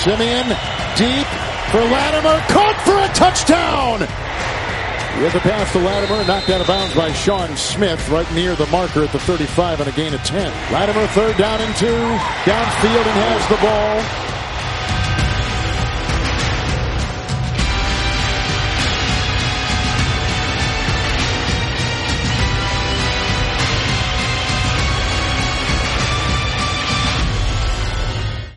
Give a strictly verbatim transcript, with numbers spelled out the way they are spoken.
Simeon deep for Latimer, caught for a touchdown! With the pass to Latimer, knocked out of bounds by Sean Smith, right near the marker at the thirty-five on a gain of ten. Latimer third down and two, downfield and has the ball.